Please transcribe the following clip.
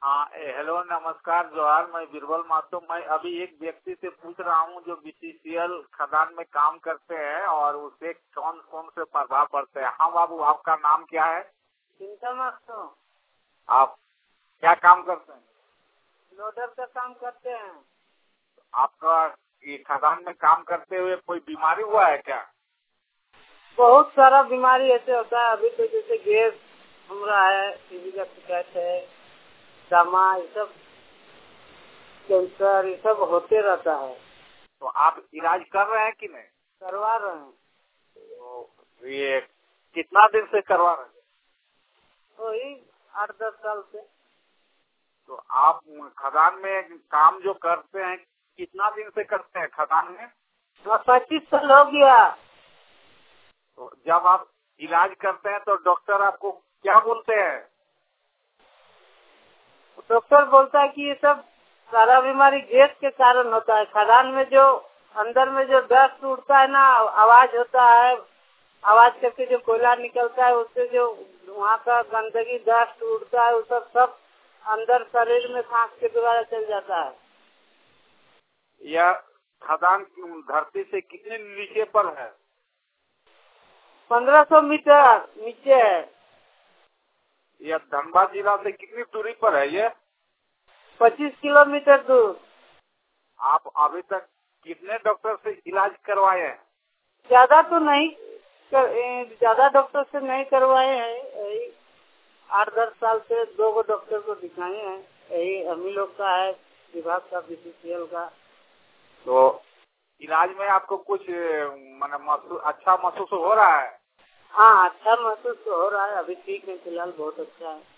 हाँ हेलो नमस्कार जोहार। मैं बीरबल मातो। मैं अभी एक व्यक्ति से पूछ रहा हूँ जो बीसीसीएल खदान में काम करते हैं और उससे कौन कौन से प्रभाव पड़ते हैं। हाँ बाबू, आपका नाम क्या है? चिंता मत करो। आप क्या काम करते हैं? लोडर का काम करते हैं। आपका ये खदान में काम करते हुए कोई बीमारी हुआ है क्या? बहुत सारा बीमारी ऐसे होता है। अभी तो जैसे गैस घूम रहा है, टीबी का शिकायत है, दमा, ये सब कैंसर, ये सब होते रहता है। तो आप इलाज कर रहे हैं कि नहीं? करवा रहे हैं। तो ये कितना दिन से करवा रहे हैं? वही 8-10 साल से। तो आप खदान में काम जो करते हैं कितना दिन से करते हैं खदान में? 25 साल हो गया। तो जब आप इलाज करते हैं तो डॉक्टर आपको क्या बोलते हैं? डॉक्टर बोलता है कि ये सब सारा बीमारी गैस के कारण होता है। खदान में जो अंदर में जो डस्ट उड़ता है ना, आवाज होता है, आवाज करके जो कोयला निकलता है उससे जो वहाँ का गंदगी डस्ट उड़ता है, वो सब अंदर शरीर में सांस के द्वारा चल जाता है। यह खदान धरती से कितने नीचे पर है? 1500 मीटर नीचे है। यह धनबाद जिला से कितनी दूरी पर है ये? 25 किलोमीटर दूर। आप अभी तक कितने डॉक्टर से इलाज करवाए हैं? ज्यादा तो नहीं ज्यादा डॉक्टर से नहीं करवाए हैं। यही 8-10 साल से 2 डॉक्टर को दिखाए हैं। यही हम ही लोग का है, विभाग का, बीसीसीएल का। तो इलाज में आपको कुछ अच्छा महसूस हो रहा है? हाँ, अच्छा महसूस तो हो रहा है। अभी ठीक है, फिलहाल बहुत अच्छा है।